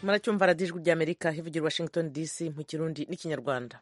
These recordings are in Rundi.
muracyumva radiyo ijwi ry'amerika ivugira Washington DC mu kirundi n'ikinyarwanda.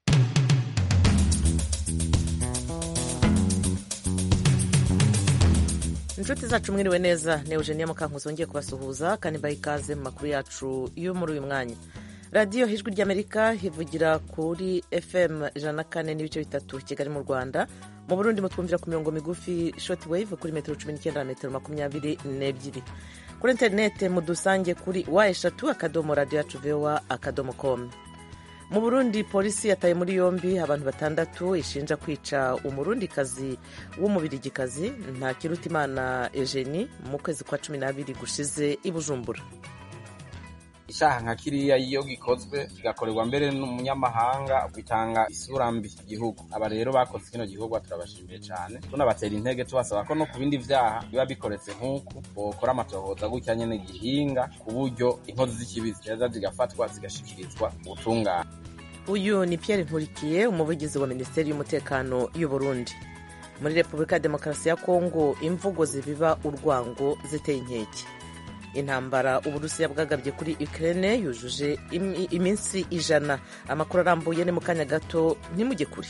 inshuti zacu mwiriwe neza, ni Eugenia Mukankuzi wongeye kubasuhuza kandi mbaha ikaze mu makuru yacu yo muri uyu mwanya. radiyo ijwi ry'amerika ivugira kuri FM 104 n'ibice bitatu Kigali mu Rwanda. mu Burundi mutwumvira ku mirongo migufi short wave kuri metero 19 na metero 22. kuri interinete mudusange kuri wa3.radio-yacu-voa.com. mu Burundi polisi yataye muri yombi abantu 6 ishinja kwica umurundikazi w'umubirigikazi Ntakirutimana Eugenie mu kwezi kwa 12 gushize i Bujumbura. Ishaha nka kiriya iyo gikozwe kigakorerwa mbere n'umunyamahanga bitanga isura mbi igihugu. Aba rero bakoze kino gihugu turabashimiye cyane, tunabatera intege tubasaba ko no ku bindi vyaha biba bikoretse nk'uku bokora amatohoza gutya nyene gihinga ku buryo inkozi z'ikibi ziza zigafatwa zigashikirizwa ubutungane. Uyu ni Pierre Nkurikiye, umuvugizi wa Minisiteri y'Umutekano y'u Burundi. Muri Repubulika ya Demokarasi ya Kongo imvugo zibiba urwango ziteye inkeke. Intambara Uburusiya bwagabye kuri Ukraine yujuje iminsi 100. Amakuru arambuye ni mu kanya gato, ntimujye kuri.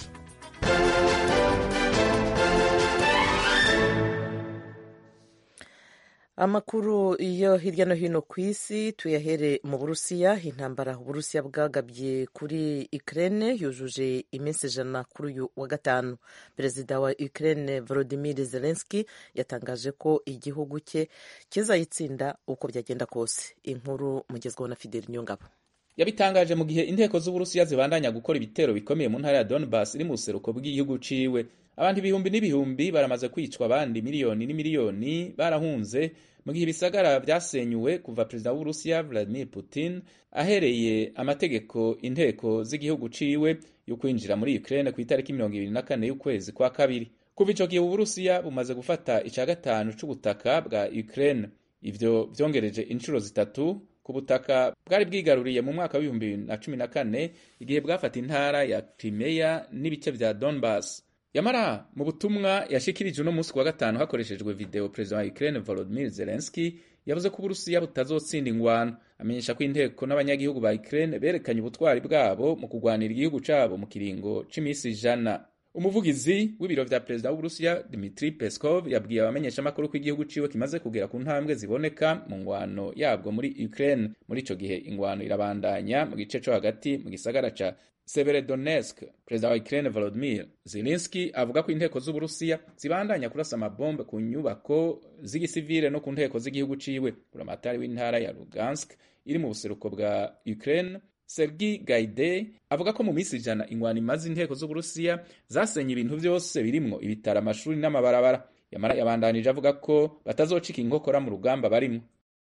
Amakuru iyo hirya no hino ku isi tuyahere mu Burusiya. Intambara Uburusiya bwagabye kuri Ukraine yujuje iminsi 100 kuri uyu wa gatanu. Perezida wa Ukraine Volodymyr Zelensky yatangaje ko igihugu cye kizayitsinda uko byagenda kose. Inkuru mugezweho na Fidel Nyongabo. Yabitangaje mu gihe inteko z'Uburusiya zibandanya gukora ibitero bikomeye mu ntara ya Donbas iri mu buseruko bw'igihugu ciwe. Abantu ibihumbi n'ibihumbi baramaze kwicwa, abandi miliyoni n'imiliyoni barahunze mu gihe ibisagara vyasenyuwe kuva perezida w'Uburusiya Vladimir Putin ahereye amategeko inteko z'igihugu ciwe yo kwinjira muri Ukraine ku itariki 24 y'ukwezi kwa kabiri. Kuva ico gihe Uburusiya bumaze gufata ica gatanu c'ubutaka bwa Ukraine. Ivyo vyongereje inshuro zitatu ku butaka bwari bwigaruriye mu mwaka wa 2014 igihe bwafata intara ya Crimea n'ibice vya Donbas. Yamara mu butumwa yashikirije uno munsi wa gatanu hakoreshejwe video, perezida wa Ukraine Volodymyr Zelensky yavuze ko Uburusiya butazotsinda ingwano. Amenyesha ko inteko n'abanyagihugu ba Ukraine berekanye ubutwari bwabo mu kugwanira igihugu cabo mu kiringo c'imisi 100. Umuvugizi w'ibiro vya perezida w'Uburusiya Dmitry Peskov yabwiye abamenyesha makuru ko igihugu ciwe kimaze kugera ku ntambwe ziboneka mu ngwano yabwo muri Ukraine. Muri ico gihe ingwano irabandanya mu gice co hagati mu gisagara ca Severodonetsk. Perezida wa Ukraine Volodymyr Zelensky avuga ko inteko z'Uburusiya zibandanya kurasa amabombe ku nyubako z'igisivile no ku nteko z'igihugu ciwe. Buramatari w'intara ya Lugansk iri mu buseruko bwa Ukraine Sergei Gaidai avuga ko mu minsi 100 ingwano imaze inteko z'Uburusiya zasenye ibintu vyose birimwo ibitaro, amashuri n'amabarabara. Yamara yabandanije avuga ko batazocika inkokora mu rugamba barimwo.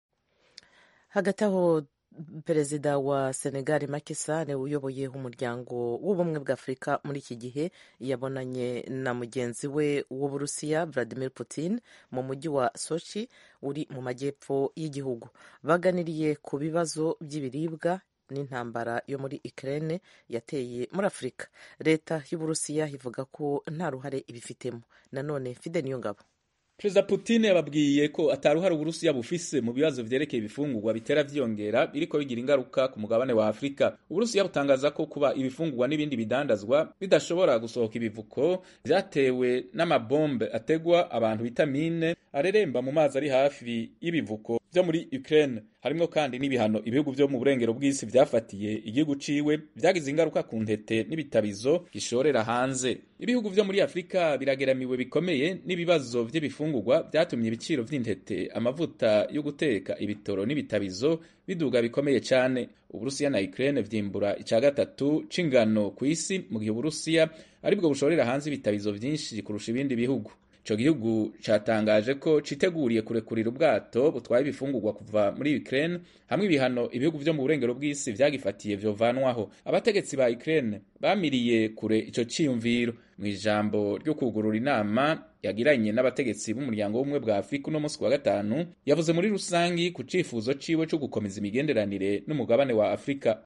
Hagati aho Perezida wa Senegal Macky Sall uyoboye umuryango w'ubumwe bwa Afurika muri iki gihe yabonanye na mugenzi we w'Uburusiya Vladimir Putin mu mujyi wa Sochi uri mu majyepfo y'igihugu. Baganiriye ku bibazo by'ibiribwa n'intambara yo muri Ukraine yateye muri Afurika. Leta y'Uburusiya ivuga ko nta ruhare ibifitemo. Nanone Fidel Nyongabo. Perezida Putin yababwiye ko ataruhara Uburusiya bufise mu bibazo vyerekeye ibifungurwa bitera vyongera biriko bigira ingaruka ku mugabane wa Afrika. Uburusiya butangaza ko kuba ibifungurwa n'ibindi bidandazwa bidashobora gusohoka ibivuko vyatewe n'amabombe ategwa abantu vitamine areremba mu mazi ari hafi y'ibivuko vyo muri Ukraine. Harimwo kandi n'ibihano ibihugu vyo mu burengero bw'isi vyafatiye igihugu ciwe vyagize ingaruka ku ntete n'ibitabizo gishorera hanze. Ibihugu vyo muri Afrika birageramiwe bikomeye n'ibibazo vy'ibifungurwa vyatumye ibiciro vy'intete, amavuta yo guteka, ibitoro n'ibitabizo biduga bikomeye cyane. Uburusiya na Ukraine vyimbura ica gatatu c'ingano ku isi mu gihe Uburusiya aribwo bushorera hanze ibitabizo vyinshi kurusha ibindi bihugu. Ico gihugu catangaje ko citeguriye kurekurira ubwato butwaye ibifungurwa kuva muri Ukraine hamwe ibihano ibihugu vyo mu burengero bw'isi vyagifatiye vyovanwaho. Abategetsi ba Ukraine bamiriye kure ico ciyumviro. Mu ijambo ryo kugurura inama yagiranye n'abategetsi b'umuryango w'ubumwe bwa Afurika no munsi wa gatanu, yavuze muri rusangi ku cifuzo ciwe co gukomeza imigenderanire n'umugabane wa Afurika.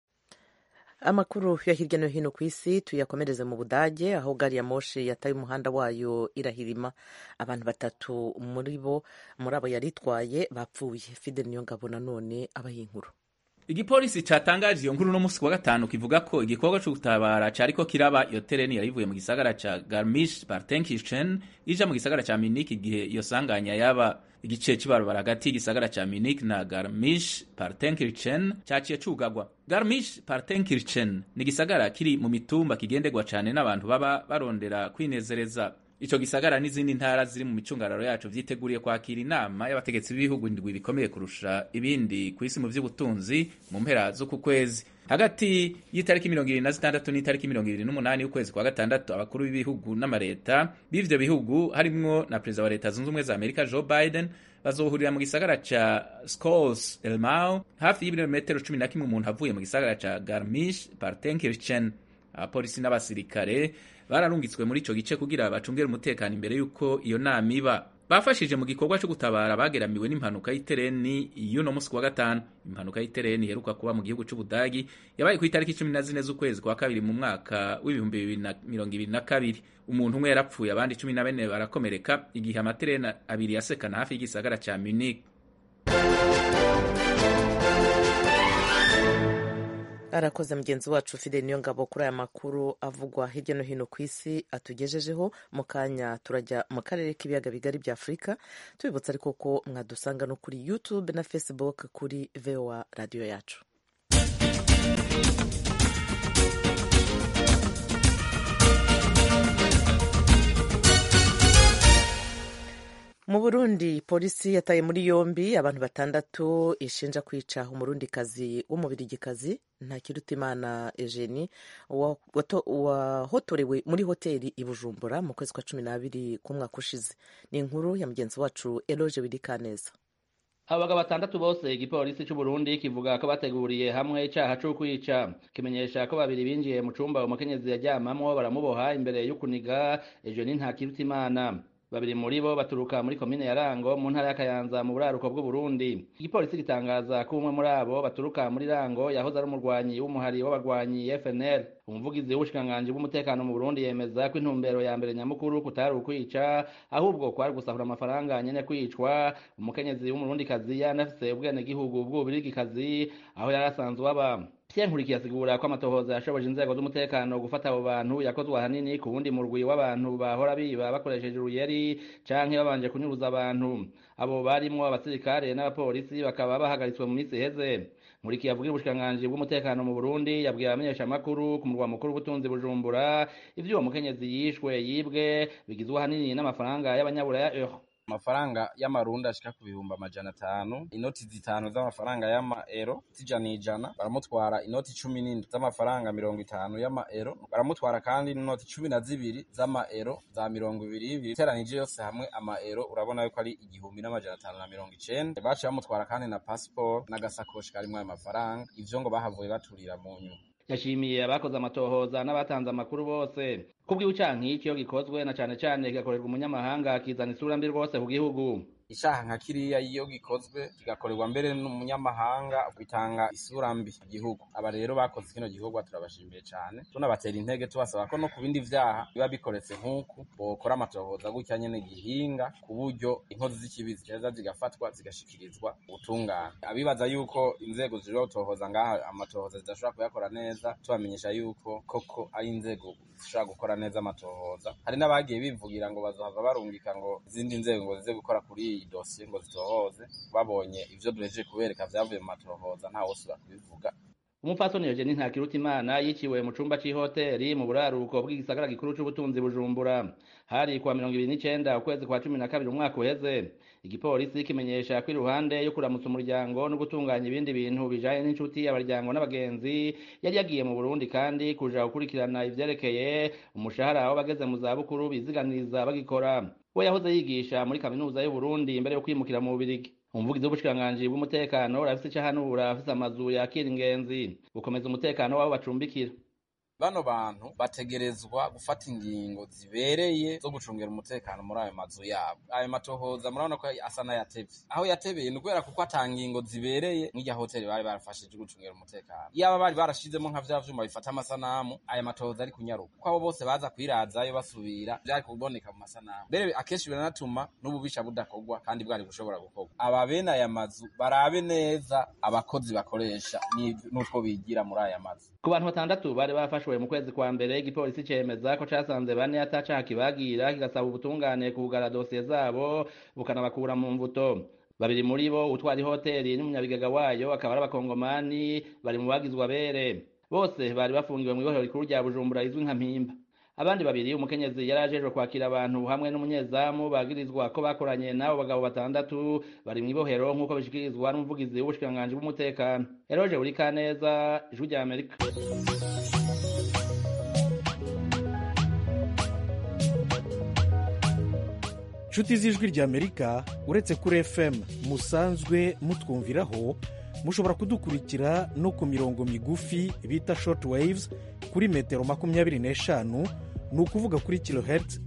Amakuru ya hirya no hino ku isi tuyakomereze mu Budage, aho gari ya moshi yataye umuhanda wayo irahirima. Abantu 3 muri abo yaritwaye bapfuye. Fidel Nyongabo nanone abayinkuru. Igipolisi catangaje iyo nkuru no musi wa gatanu kivuga ko igikorwa cyo gutabara cariko kiraba iyo tereni yarivuye mu gisagara ca Garmisch-Partenkirchen ija mu gisagara ca Munich igihe iyo sanganya yaba. Igice c'ibarabara hagati y'igisagara ca Munich na Garmisch-Partenkirchen caciye cugagwa. Garmisch-Partenkirchen ni igisagara kiri mu mitumba kigendegwa cane n'abantu baba barondera kwinezereza. Ico gisagara n'izindi ntara ziri mu micungararo yacu vyiteguriye kwakira inama y'abategetsi b'ibihugu indwi bikomeye kurusha ibindi kw'isi mu vy'ubutunzi mu mpera zo ku kwezi. Hagati y'itariki 26 n'itariki 28 y'ukwezi kwa gatandatu abakuru b'ibihugu n'amareta b'ivyo bihugu harimwo na perezida wa leta zunze ubumwe za Amerika Joe Biden bazohurira mu gisagara ca Scholz-Elmau hafi y'ibirometero 11 umuntu avuye mu gisagara ca Garmisch-Partenkirchen. Abapolisi n'abasirikare bararungitswe muri ico gice kugira bacungere umutekano imbere yuko iyo nama iba. Bafashije mu gikorwa cyo gutabara bageramiwe n'impanuka y'itereni y'uno musi wa gatanu. Impanuka y'itereni iheruka kuba mu gihugu c'Ubudagi yabaye ku itariki 14 z'ukwezi kwa kabiri mu mwaka w'2022. Umuntu umwe yarapfuye abandi 14 barakomereka igihe amatereni abiri yasekana hafi y'igisagara ca Munich. Arakoze mugenzi wacu Fidel Niyongabo kuri aya makuru avugwa hirya no hino ku isi atugejejeho. Mu kanya turajya mu karere k'ibiyaga bigari bya Afurika, tubibutsa ariko ko mwadusanga no kuri YouTube na Facebook kuri VOA radio yacu. Mu Burundi polisi yataye muri yombi abantu 6 ishinja kwica umurundikazi w'umubirigikazi Ntakirutimana Eugenie wahotorewe muri hoteli i Bujumbura mu kwezi kwa 12 k'umwaka ushize. Ni inkuru ya mugenzi wacu Eloge Wirikaneza. Abagabo 6 bose igipolisi cy'u Burundi kivuga ko bateguriye hamwe icaha cyo kwica. Kimenyesha ko babiri binjiye mu cumba umukenyezi yajyamamwo baramuboha imbere y'ukuniga Eugenie Ntakirutimana. Babiri muri bo baturuka muri komine ya Rango mu ntara ya Kayanza mu buraruko bw'u Burundi. Igipolisi gitangaza ko umwe muri abo baturuka muri Rango yahoze ari umurwanyi w'umuhari w'abagwanyi FNL. Umuvugizi w'ubushikanganje bw'umutekano mu Burundi yemeza ko intumbero ya mbere nyamukuru kutari ukwica ahubwo kwari gusahura amafaranga nyene kwicwa. Umukenyezi w'umurundikazi yanafise ubwene gihugu bw'ubirigikazi aho yarasanzwe aba. Nkurikiye asigura ko amatohoza yashoboje inzego z'umutekano gufata abo bantu yakozwe ahanini ku wundi murwi w'abantu bahora biba bakoresheje uruyeri canke babanje kunyuruza abantu. Abo barimwo abasirikare n'abapolisi bakaba bahagaritswe mu minsi iheze. Nkurikiye avugira ubushikanganje bw'umutekano mu Burundi yabwiye abamenyesha amakuru ku murwa mukuru w'ubutunzi Bujumbura ivyo uwo mukenyezi yibwe bigizwe ahanini n'amafaranga y'abanyaburaya euro. Amafaranga y'amarundi ashika ku 500, inoti 5 z'amafaranga y'amaero zijana baramutwara inoti 17 z'amafaranga 50 y'amaero baramutwara kandi inoti 12 z'amaero za 20 iteranije yose hamwe amaero urabona yuko ari 1590. Baciye bamutwara kandi na passport n'agasakoshi karimwo ayo mafaranga. Ivyo ngo bahavuye baturira mu nyuma. Yashimiye abakoze amatohoza n'abatanze amakuru bose. Kubw'ucanki icyo gikozwe na cane kigakorerwa umunyamahanga kizana isura mbi rwose ku gihugu. Ishaha nka kiriya iyo gikozwe kigakorerwa mbere n'umunyamahanga bitanga isura mbi ku gihugu. Aba rero bakoze kino gihugu turabashimiye cyane, tunabatera intege tubasaba ko no ku bindi vyaha biba bikoretse nk'uku bokora amatohoza gutya nyene gihinga ku buryo inkozi z'ikibizi ceza zigafatwa zigashikirizwa ubutungane. Abibaza yuko inzego ziri gutohoza ngaha amatohoza zidashobora kuyakora neza, tubamenyesha yuko koko ari inzego zishobora gukora neza amatohoza. Hari n'abagiye bivugira ngo bazohava barungika ngo izindi nzego ngo zize gukora kuri dosiye ngo zitohoze, babonye ivyo duhejeje kubereka vyavuye mu matohoza nta wose bakubivuga. Umupfasoni Eugenie Ntakirutimana yiciwe mu cumba c'ihoteli mu buraruko bw'igisagara gikuru c'ubutunzi Bujumbura hari kwa 29 ukwezi kwa 12 umwaka uheze. Igipolisi kimenyesha ko iruhande yo kuramutsa umuryango no gutunganya ibindi bintu bijanye n'inshuti abaryango n'abagenzi yari yagiye mu Burundi kandi kuja gukurikirana ivyerekeye umushahara aho bageze mu zabukuru biziganiriza bagikora. We yahoze yigisha muri kaminuza y'u Burundi imbere yo kwimukira mu Bubiligi. Umuvugizi w'ubushikanganje bw'umutekano rafise icahanura afise amazu yakira ingenzi gukomeza umutekano wabo bacumbikira. bano bantu bategerezwa gufata ingingo zibereye zo gucungira umutekano muri ayo mazu yabo. Ayo matohoza murabona ko asa n'ayatevye. Aho yatebeye ni kubera kuko atangingo zibereye nk'irya hoteli bari barafashije gucungira umutekano. Yaba bari barashizemo nka vya vyuma bifata amasanamu, aya matohoza ari kunyaruka. Kuko abo bose baza kwirazayo basubira byari kuboneka mu masanamu. Mbere akenshi biranatuma n'ububisha budakogwa kandi bwari gushobora gukorwa. Aba bene aya mazu barabe neza abakozi bakoresha n'utwo bigira muri aya mazu. Ku bantu 6 bari bafashwe mu kwezi kwa mbere, igipolisi cemeza ko casanze 4 atacaha kibagira, kigasaba ubutungane kugara dosiye zabo bukanabakura mu mvuto. 2 muri bo utwari hoteli n'umunyabigega wayo akaba ari abakongomani bari mu bagizwa bere. Bose bari bafungiwe mu ibohero rikuru rya Bujumbura izwi nka Mpimba. Abandi 2 umukenyezi yarajejwe kwakira abantu hamwe n'umunyezamu bagirizwa ko bakoranye nabo bagabo 6 bari mu ibohero nk'uko bishikirizwa n'umuvugizi w'ubushikanganje bw'umutekano. Eroje Urikaneza, Ijwi rya Amerika. Nshuti z'Ijwi rya Amerika, uretse kuri FM musanzwe mutwumviraho, mushobora kudukurikira no ku mirongo migufi bita short waves kuri metero 25, ni ukuvuga kuri kilohertz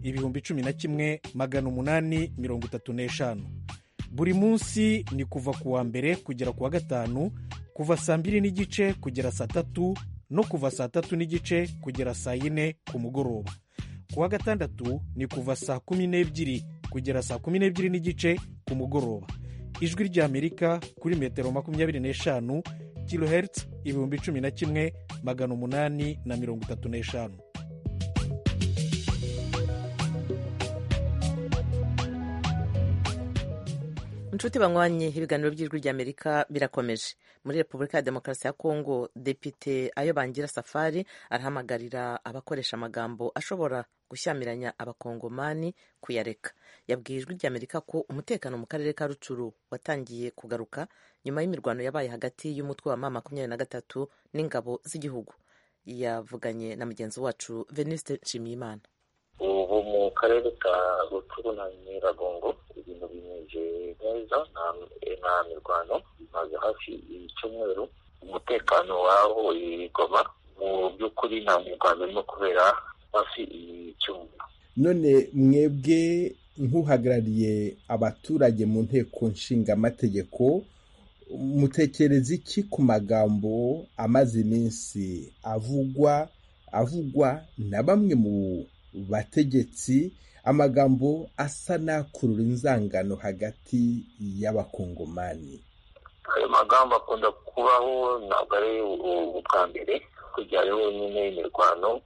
11,835. Buri munsi ni kuva ku wa mbere kugera ku wa gatanu, kuva saa 2:30 kugera saa 3 no kuva saa 3:30 kugera saa 4 ku mugoroba. Ku wa gatandatu ni kuva saa 12 kugera saa 12:30 ku mugoroba. Ijwi rya Amerika kuri metero 25 kilohertz 11,835. Inshuti banywanye, ibiganiro by'Ijwi rya Amerika birakomeje. Muri Repubulika ya Demokarasi ya Kongo, Depite Ayobangira Safari arahamagarira abakoresha amagambo ashobora gushyamiranya abakongomani kuyareka. Yabwiye Ijwi rya Amerika ko umutekano mu karere ka Rucuru watangiye kugaruka nyuma y'imirwano yabaye hagati y'umutwe wa M23 n'ingabo z'igihugu. Yavuganye na mugenzi wacu Venuste Nshimiyimana. Ubu mu karere ka Rucuru na Nyiragongo ibintu bimeze neza, nta mirwano bimaze hafi icyumweru. Umutekano waho Goma mu by'ukuri nta mirwano irimo kubera hafi icyumweru. None mwebwe nk'uhagarariye abaturage mu nteko nshinga amategeko, mutekereza iki ku magambo amaze iminsi avugwa na bamwe mu bategetsi, amagambo asa n'akurura inzangano hagati y'abakongomani? Ayo magambo akunda kubaho, ntabwo ari ubwa mbere kujya ariho nyine imirwano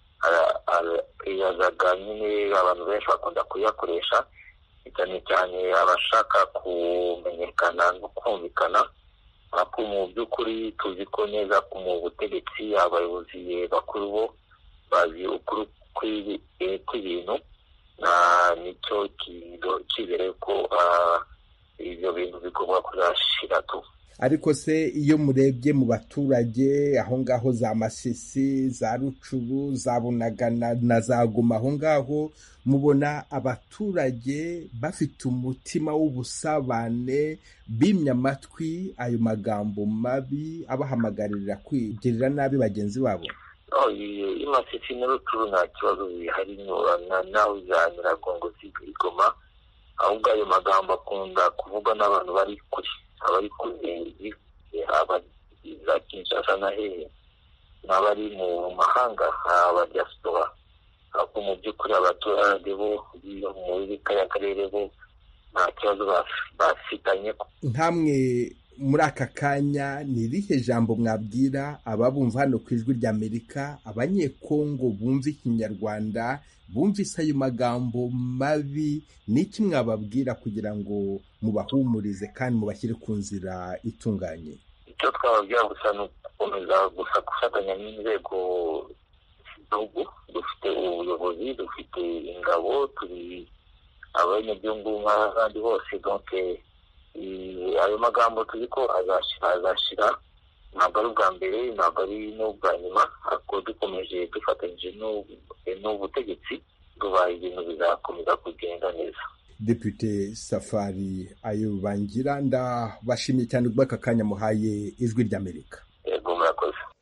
yazaga nyine abantu benshi bakunda kuyakoresha, cyane cyane abashaka kumenyekana no kumvikana. Ariko mu by'ukuri tuzi ko neza ko mu butegetsi abayobozi bakuru bo bazi ukuri kw'ibintu, nicyo kizere ko ibyo bintu bigomba kuzashira tu. Ariko se iyo murebye mu baturage aho ngaho za Masisi, za Rucuru, za Bunagana na za Goma, aho ngaho mubona abaturage bafite umutima w'ubusabane, bimya amatwi ayo magambo mabi abahamagarira kwigirira nabi bagenzi babo? Masisi na Rucuru nta kibazo bihari, naho za Nyiragongo z'Igoma, ahubwo ayo magambo akunda kuvuga n'abantu bari kure, abari kure za Kinshasa na hehe, n'abari mu mahanga abadiaspora. Ariko mu by'ukuri abaturage bo muri kariya karere bo nta kibazo bafitanye. Ntamwe muri aka kanya ni irihe jambo mwabwira ababumva hano ku Ijwi rya Amerika, abanyekongo bumva Ikinyarwanda, bumvise ayo magambo mabi? Niki mwababwira kugira ngo mubahumurize kandi mubashyire ku nzira itunganye? Icyo twababwira gusa ni ugukomeza gusa gufatanya n'inzego z'igihugu. Dufite ubuyobozi, dufite ingabo, turi abanyagihugu nk'abandi bose. Donc ayo magambo tuzi ko azashira, ntabwo ari ubwa mbere, ntabwo ari n'ubwa nyuma. Ariko dukomeje dufatanyije n'ubutegetsi, dubaye ibintu bizakomeza kugenda neza. Depite Safari Ayobangira, ndabashimiye cyane kubw'aka kanya muhaye Ijwi ry'Amerika. Yego, murakoze.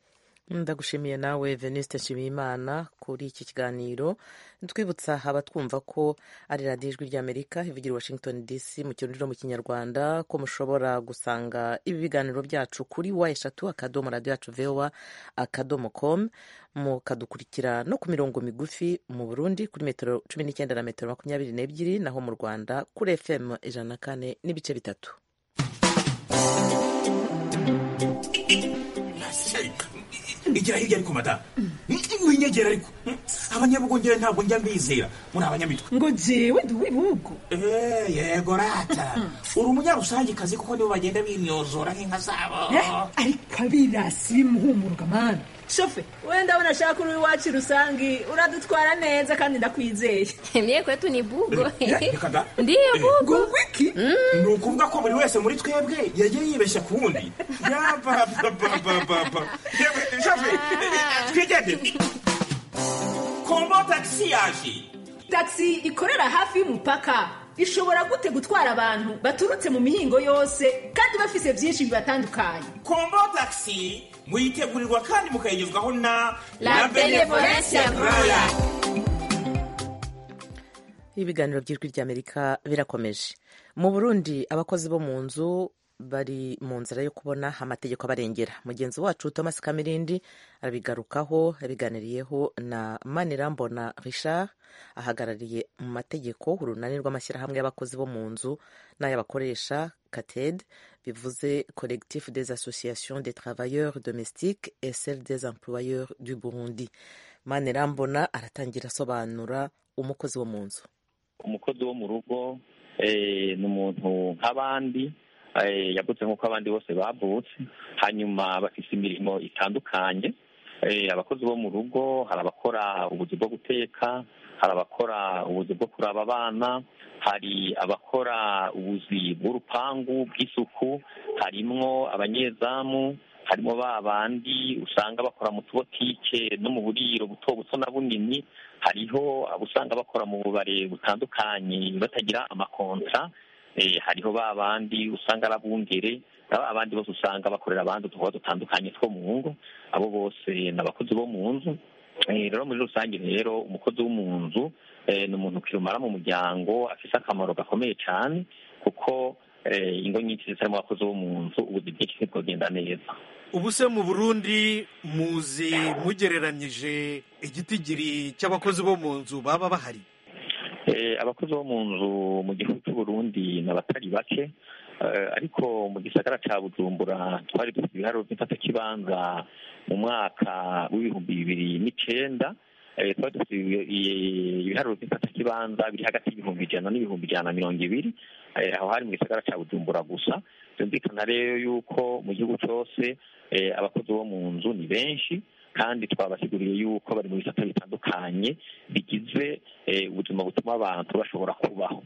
ndagushimiye nawe Venuste Nshimiyimana kuri iki kiganiro. Twibutsa abatwumva ko ari radiyo ijwi ry'Amerika ivugira i Washington DC mu kirundi no mu kinyarwanda, ko mushobora gusanga ibi biganiro byacu kuri wa#radio@voa.com, mukadukurikira no ku mirongo migufi mu Burundi kuri metero 19 na metero 22, naho mu Rwanda kuri FM 104.3. igira hirya ariko mata winyegera ariko abanyabugongera ntabwo njya mbizera muri abanyamitwe ngo jewe ndi uw'ibihugu. yego rata uri umunyarusangikazi kuko nibo bagenda bimyozora nk'inka zabo. ariko abirasi bimuhumuruka mani shofe wenda ndabona ashaka uri iwacu rusangi uradutwara neza kandi ndakwizeye. Mie kwetu ni bugo. Ndiyo bugo. Wiki ni ukuvuga ko buri wese muri twebwe yagiye yibeshya ku wundi. Yabababababa shofe twigende kombo taxi yaje. Taxi ikorera hafi y'umupaka ishobora gute gutwara abantu baturutse mu mihingo yose kandi bafise byinshi bibatandukanye. Kombo taxi muyitegurirwa kandi mukayigezwaho na La Benevolencia Royal. Ibiganiro by'ijwi ry'Amerika birakomeje. Mu Burundi abakozi bo mu nzu bari mu nzira yo kubona amategeko abarengera. Mugenzi wacu Thomas Kamirindi arabigarukaho, yabiganiriyeho na Manirambona Richard ahagarariye mu mategeko urunani rw'amashyirahamwe y'abakozi bo mu nzu n'ay'abakoresha CATED, bivuze Collectif des Associations des Travailleurs Domestiques et celle des Employeurs du Burundi. Manirambona aratangira asobanura umukozi wo mu nzu. Umukozi wo mu rugo ni umuntu nk'abandi, yavutse nk'uko abandi bose bavutse, hanyuma bafite imirimo itandukanye. Abakozi bo mu rugo hari abakora ubuzi bwo guteka, hari abakora ubuzi bwo kuraba abana, hari abakora ubuzi bw'urupangu bw'isuku, harimwo abanyezamu, harimo ba bandi usanga bakora mu tubotike no mu buriro buto buto na bunini, hariho abo usanga bakora mu bubare butandukanye batagira amakontra, hariho ba bandi usanga arabungere, abandi bose usanga bakorera abandi utuvuga dutandukanye two mu ngo. Abo bose ni abakozi bo mu nzu. Rero muri rusange rero umukozi wo mu nzu ni umuntu kirumara mu muryango, afise akamaro gakomeye cyane kuko ingo nyinshi zitarimo abakozi bo mu nzu ubuzi bwinshi ntibwogenda neza. Ubu se mu Burundi muzi mugereranyije igitigiri cy'abakozi bo mu nzu baba bahari? Abakozi bo mu nzu mu gihugu cy'u Burundi n'abatari bake, ariko mu gisagara ca Bujumbura twari dufite ibiharuro by'imfatakibanza mu mwaka w'2009. Twari dufite ibiharuro by'imfatakibanza biri hagati y'ibihumbi 100 n'ibihumbi 120. Aho hari mu gisagara ca Bujumbura gusa. Byumvikana rero yuko mu gihugu cyose abakozi bo mu nzu ni benshi, kandi twabasiguriye yuko bari mu bisata bitandukanye bigize ubuzima butuma abantu bashobora kubaho.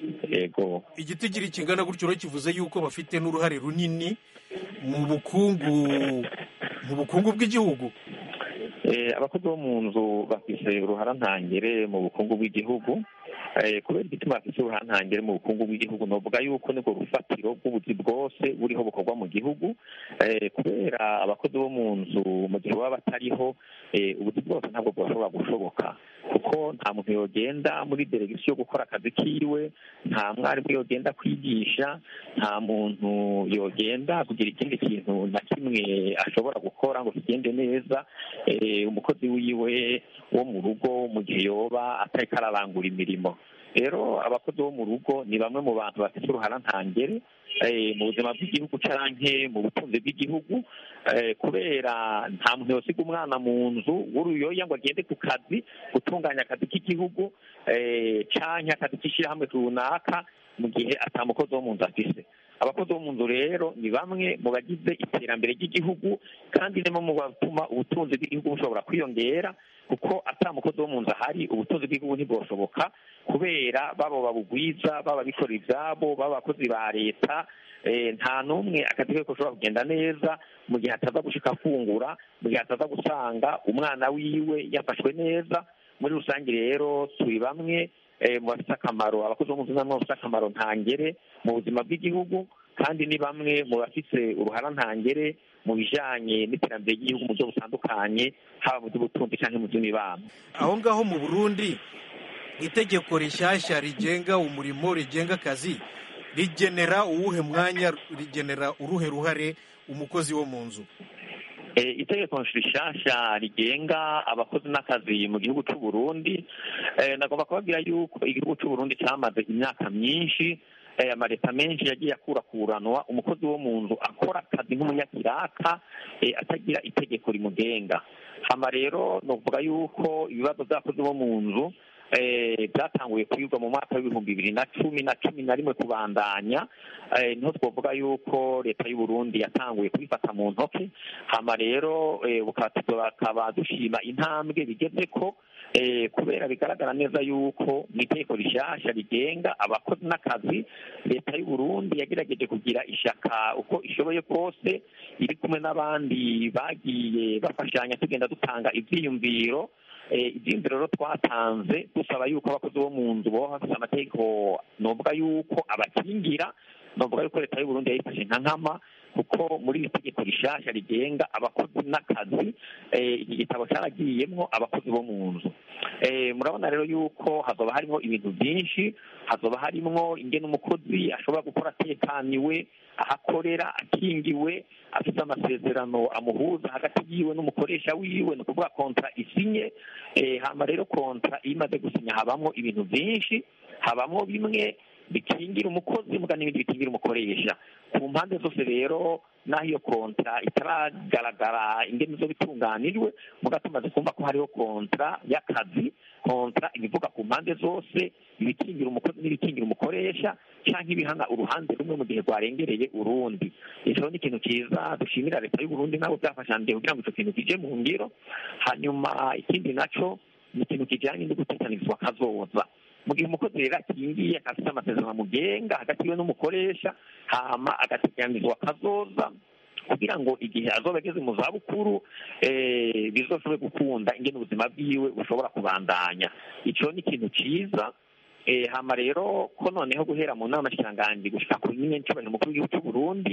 Ego igitigiri kingana gutyo rero kivuze yuko bafite n'uruhare runini mu bukungu bw'igihugu. Abakozi bo mu nzu bafise uruhara ntangere mu bukungu bw'igihugu. Kubera igituma bafise uruhara ntangere mu bukungu bw'igihugu, novuga yuko nibwo rufatiro rw'ubuzi bwose buriho bukorwa mu gihugu. Kubera abakozi bo mu nzu mu gihe baba batariho, ubuzi bwose ntabwo bwashobora gushoboka, kuko nta muntu yogenda muri delegisiyo gukora akazi kiwe, nta mwarimu yogenda kwigisha, nta muntu yogenda kugira ikindi kintu na kimwe ashobora gukora ngo kigende neza umukozi wiwe wo mu rugo mu gihe yoba atariko ararangura imirimo. Rero abakozi bo mu rugo ni bamwe mu bantu bafite uruhara ntangere mu buzima bw'igihugu canke mu butunzi bw'igihugu, kubera nta muntu yosiga umwana mu nzu w'uruyoya ngo agende ku kazi gutunganya akazi k'igihugu canke akazi k'ishirahamwe runaka mu gihe ata mukozi wo mu nzu afise. Abakozi bo mu nzu rero ni bamwe mu bagize iterambere ry'igihugu, kandi ni mu batuma ubutunzi bw'igihugu bushobora kwiyongera, kuko ata mukozi wo mu nzu ahari ubutunzi bw'igihugu ntibwoshoboka, kubera babo babugwiza, baba bikorera ivyabo, baba abakozi ba leta, nta n'umwe akazi ke koshobora kugenda neza mu gihe ataza gushika afungura, mu gihe ataza gusanga umwana wiwe yafashwe neza. Muri rusange rero turi bamwe mu bafite akamaro, abakozi bo mu nzu namwe bafite akamaro ntangere mu buzima bw'igihugu, kandi ni bamwe mu bafise uruharantangere mu bijanye n'iterambere ry'igihugu mu buryo butandukanye, haba mu by'ubutunzi cyangwa mu by'imibano. aho ngaho mu Burundi itegeko rishyashya rigenga umurimo, rigenga akazi, rigenera uwuhe mwanya, rigenera uruhe ruhare umukozi wo mu nzu? Itegeko rishasha rigenga abakozi n'akazi mu gihugu cy'u Burundi, nagomba kubabwira yuko igihugu cy'u Burundi cyamaze imyaka myinshi, amaleta menshi yagiye akurakuranwa umukozi wo mu nzu akora akazi nk'umunyakiraka atagira itegeko rimugenga. Hama rero novuga yuko ibibazo by'abakozi bo mu nzu byatanguye kwigwa mu mwaka w'ibihumbi 2011 kubandanya, niho twavuga yuko leta y'u Burundi yatanguye kubifata mu ntoke. Hama rero bakaba dushima intambwe bigeze ko, kubera bigaragara neza yuko mu itegeko rishasha rigenga abakozi n'akazi, leta y'u Burundi yagerageje kugira ishaka uko ishoboye kose, iri kumwe n'abandi bagiye bafashanya tugenda dutanga ivyiyumviro. Ivyiyumviro rero twatanze dusaba yuko abakozi bo mu nzu boba bafise amategeko novuga yuko abakingira, novuga yuko leta y'u Burundi yayifashe nka nkama, kuko muri iri tegeko rishasha rigenga abakozi n'akazi, iki gitabo caragiyemwo abakozi bo mu nzu. Murabona rero yuko hazoba harimo ibintu byinshi, hazoba harimwo ingene umukozi ashobora gukora atekaniwe, ahakorera akingiwe, afite amasezerano amuhuza hagati yiwe n'umukoresha wiwe, ni ukuvuga kontra isinye. Hama rero kontra iyo imaze gusinya habamwo ibintu byinshi, habamwo bimwe bikingira umukozi muga n'ibindi bikingira umukoresha. Ku mpande zose rero, naho iyo kontra itaragaragara ingene zo bitunganijwe, muga tumaze kumva ko hariho kontra y'akazi, kontra ibivuga ku mpande zose, ibikingira umukozi n'ibikingira umukoresha, canke ibihana uruhande rumwe mu gihe rwarengereye urundi. Ico ni ikintu cyiza dushimira leta y'u Burundi nabo byafashanje kugira ngo ico kintu kije mu ngiro. Hanyuma ikindi naco ni ikintu kijanye no gutekanizwa kazoza. Mu gihe umukozi rero akingiye afite amasezerano amugenga hagati yiwe n'umukoresha, hama agateganizwa kazoza kugira ngo igihe azoba ageze mu zabukuru bizoshobore gukunda ingene ubuzima bwiwe bushobora kubandanya. Ico ni ikintu ciza. Hama rero ko noneho guhera mu nama nshikiranganji gushika ku nyine ncobanya umukuru w'igihugu cy'u Burundi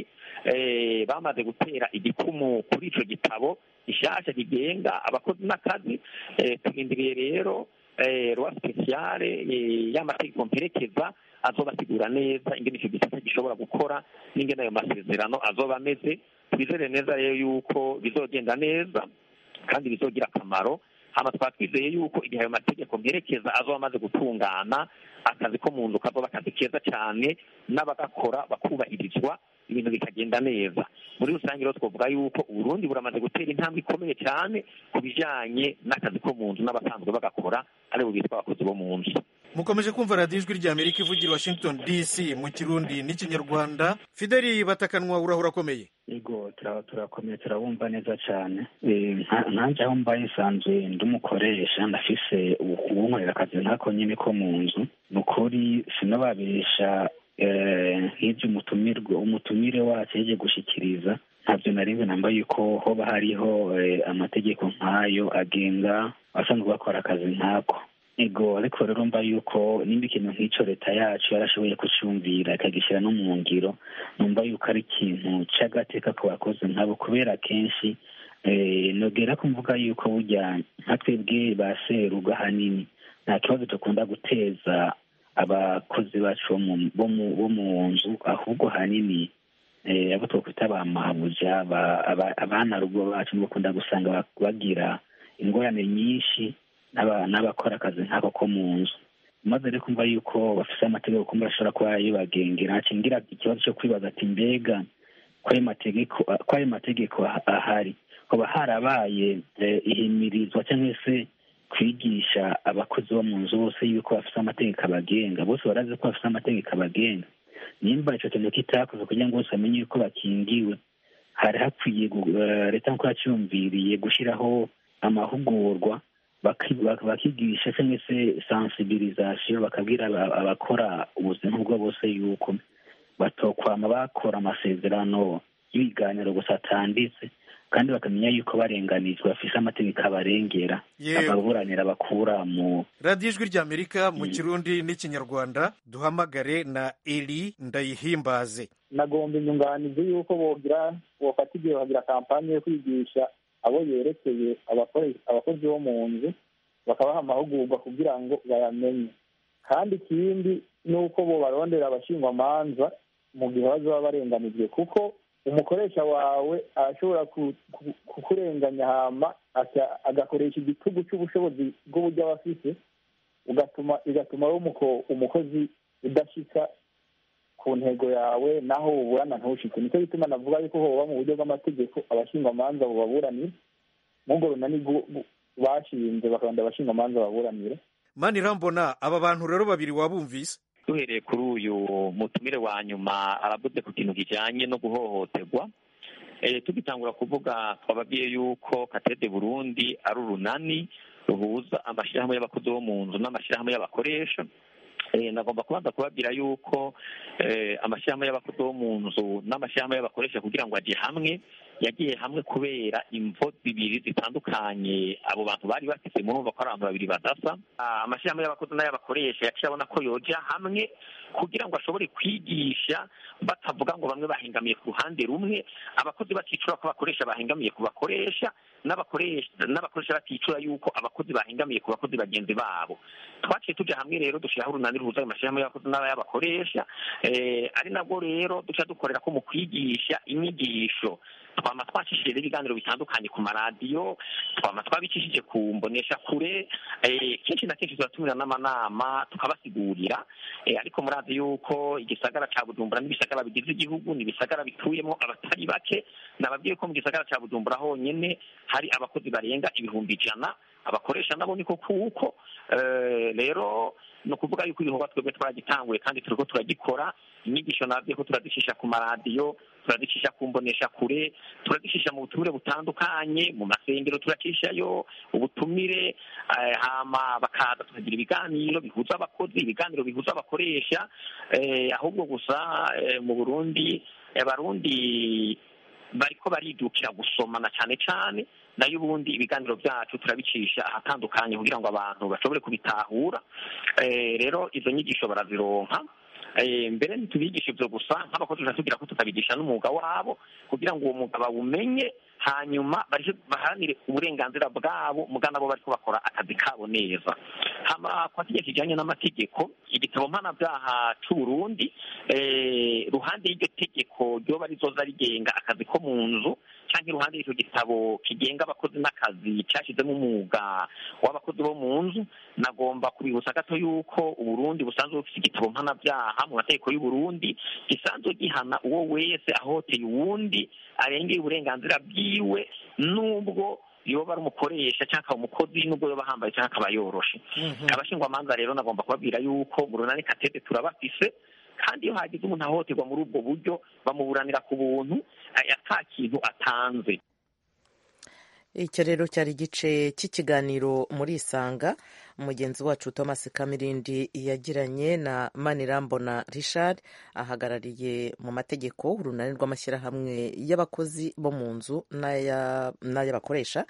bamaze gutera igikumu kuri ico gitabo gishasha kigenga abakozi n'akazi, turindiriye rero rwa speciale y'amategeko mperekeza azobasigura neza ingene icyo gisata gishobora gukora n'ingene ayo masezerano azoba ameze. Twizere neza rero yuko bizogenda neza kandi bizogira akamaro. Hama twatwizeye yuko igihe ayo mategeko mperekeza azoba amaze gutungana, akazi ko mu nzu kazoba akazi keza cyane, n'abagakora bakubahirizwa, ibintu bikagenda neza. Muri rusange rero twavuga yuko Uburundi buramaze gutera intambwe ikomeye cyane ku bijanye n'akazi ko mu nzu n'abasanzwe bagakora aribo bitwa abakozi bo mu nzu. Mukomeje kumva radiyo ijwi rya Amerika ivugira Washington DC mu Kirundi n'Ikinyarwanda. Fideli Batakanwa, urahura akomeye? Yego, turakomeye, turabumva neza cyane. Nanje aho mbaye nsanzwe ndumukoresha, ndafise uwunkorera akazi nkako nyine ko mu nzu. Nukuri sinababesha nk'ibyo umutumire wacu yaje gushikiriza, ntabyo narinze namba yuko hoba hariho amategeko nk'ayo agenga abasanzwe bakora akazi nkako. Ego, ariko rero mba yuko nimba ikintu nk'icyo leta yacu yarashoboye kucyumvira ikagishyira no mu ngiro, numva yuko ari ikintu cy'agateka ku bakozi nkabo, kubera kenshi nogera kumvuga yuko burya nka twebwe ba seruga hanini nta kibazo dukunda guteza abakozi bacu bo mu nzu, ahubwo hanini abo twakwita ba mabuja, abana rugo bacu bakunda gusanga bagira ingorane nyinshi n'abakora akazi nk'ako ko mu nzu. Maze rero kumva yuko bafise amategeko kumva ashobora kuba yibagengera, hacingira ikibazo cyo kwibaza ati mbega ko ayo mategeko ahari hoba harabaye ihimirizwa cyangwa se kwigisha abakozi bo mu nzu bose yuko bafise amategeko abagenga, bose barazi ko bafise amategeko abagenga. Nimba ico kintu kitakoze kugira ngo bose bamenye yuko bakingiwe, hari hakwiye leta nkuko yacyumviriye gushiraho amahugurwa bakigisha cyangwa se sensibilisation, bakabwira abakora ubuzima bwo bose yuko batokwama bakora amasezerano y'ibiganiro gusa atanditse, kandi bakamenya yuko barenganizwa bafise amategeko abarengera, ababuranira bakura mu radiyo ijwi ry'Amerika mu Kirundi n'Ikinyarwanda. Duhamagare na Eli Ndayihimbaze. nagomba inyunganizi y'uko bofata igihe bagira kampani yo kwigisha abo yerekeye abakozi bo mu nzu bakabaha amahugurwa kugira ngo bayamenye. kandi ikindi ni uko bo barondera abashingwamanza mu gihe bazaba barenganijwe, kuko umukoresha wawe ashobora kukurenganya hama agakoresha igitugu cy'ubushobozi bw'uburyo aba afite, bigatuma umukozi udashika ku ntego yawe naho uburana ntushike. nicyo bituma navuga yuko hoba mu buryo bw'amategeko abashingwamanza bubaburanira n'ubwo runani bashinze bakabanda abashingwamanza baburanira. Manirambona, aba bantu rero babiri wabumvise? duhereye kuri uyu mutumire wa nyuma aravuze ku kintu kijyanye no guhohoterwa. Tugitangura kuvuga twababwiye yuko Katede Burundi ari urunani ruhuza amashyirahamwe y'abakozi bo mu nzu n'amashyirahamwe y'abakoresha. Nagomba kubanza kubabwira yuko amashyirahamwe y'abakozi bo mu nzu n'amashyirahamwe y'abakoresha kugira ngo ajye hamwe yagiye hamwe kubera imvo zibiri zitandukanye abo bantu bari bafite. murumva ko ari abantu babiri badasa. Amashyirahamwe y'abakozi n'ay'abakoresha yaciye abona ko yoja hamwe kugira ngo ashobore kwigisha batavuga ngo bamwe bahengamiye ku ruhande rumwe, abakozi baticura ko abakoresha bahengamiye ku bakoresha, n'abakoresha baticura yuko abakozi bahengamiye ku bakozi bagenzi babo. Twaciye tuja hamwe rero dushyiraho urunani ruhuza amashyirahamwe y'abakozi n'ay'abakoresha, ari nabwo rero duca dukorera ko mu kwigisha inyigisho twama twacishije ibiganiro bitandukanye ku maradiyo, twama twabicishije ku mbonesha kure, kenshi na kenshi turatumira n'amanama tukabasigurira, ariko murazi yuko igisagara ca Bujumbura n'ibisagara bigize igihugu n'ibisagara bituyemo abatari bake. Nababwiye ko mu gisagara ca Bujumbura honyene hari abakozi barenga 100,000, abakoresha nabo niko kuko. Rero no kuvuga yuko ibikorwa twebwe twaragitanguye kandi turiko turagikora. Inyigisho nabwiye ko turazishisha ku maradiyo, turazishisha ku mbonesha kure, turazishisha mu butumire butandukanye, mu masengero turacishayo ubutumire, hama bakaza tukagira ibiganiro bihuza abakozi, ibiganiro bihuza abakoresha. Ahubwo gusa mu Burundi abarundi bariko baridukira gusomana cyane cyane, nayo ubundi ibiganiro byacu turabicisha ahatandukanye kugira ngo abantu bashobore kubitahura. Rero izo nyigisho barazironka. Mbere ntitubigisha ibyo gusa, nk'abakozi tugira ko tukabigisha n'umwuga wabo kugira ngo uwo mwuga bawumenye, hanyuma baharanire uburenganzira bwabo muga nabo bariko bakora akazi kabo neza. Hama kwa kijya kijanye n'amategeko, igitabo mpanabyaha c'u Burundi, ruhande y'iryo tegeko ryoba rizoza rigenga akazi ko mu nzu, canke iruhande y'icyo gitabo kigenga abakozi n'akazi cyashizemo umwuga w'abakozi bo mu nzu, nagomba kubibutsa gato yuko Uburundi busanzwe bufite igitabo mpanabyaha mu mategeko y'u Burundi gisanzwe gihana uwo wese ahoteye uwundi arengeye uburenganzira bwiwe, nubwo yoba ari umukoresha cyangwa umukozi, nubwo yoba ahambaye cyangwa akaba yoroshe. Abashingwamanza rero nagomba kubabwira yuko mu runani Katede turabafise, kandi iyo hagize umuntu ahohoterwa muri ubwo buryo bamuburanira ku buntu ata kintu atanze. Icyo rero cyari igice cy'ikiganiro muri Isanga umugenzi wacu Thomas Kamirindi yagiranye na Manirambona Richard, ahagarariye mu mategeko urunani rw'amashyirahamwe y'abakozi bo mu nzu n'ay'abakoresha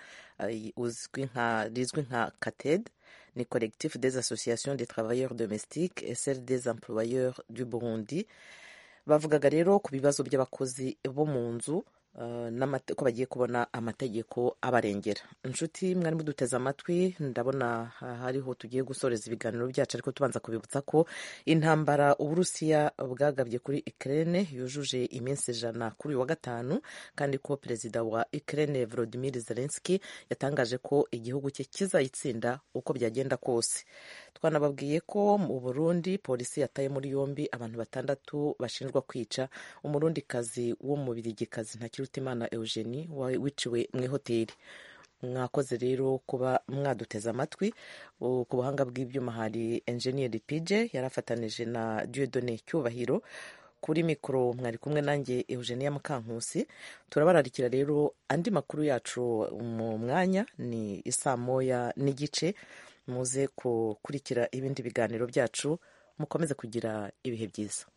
rizwi nka Katede, ni collectif des associations des travailleurs domestiques et celle des employeurs du Burundi. Bavugaga rero ku bibazo by'abakozi bo mu nzu ko bagiye kubona amategeko abarengera. Inshuti mwari muduteze amatwi, ndabona hariho tugiye gusoreza ibiganiro byacu, ariko tubanza kubibutsa ko intambara Uburusiya bwagabye kuri Ukraine yujuje iminsi 100 kuri uyu wa gatanu, kandi ko perezida wa Ukraine Volodymyr Zelensky yatangaje ko igihugu cye kizayitsinda uko byagenda kose. Twanababwiye ko mu Burundi polisi yataye muri yombi abantu 6 bashinjwa kwica umurundikazi wo mu Birigikazi Ntakirutimana Eugenie wiciwe mu ihoteli. Mwakoze rero kuba mwaduteze amatwi. Ku buhanga bw'ibyuma hari Engineer PJ yarafatanije na Dieudonné Cyubahiro. Kuri mikoro mwari kumwe nanjye Eugenia Mukankusi. Turabararikira rero andi makuru yacu mu mwanya, ni 1:30 muze gukurikira ibindi biganiro byacu. Mukomeze kugira ibihe byiza.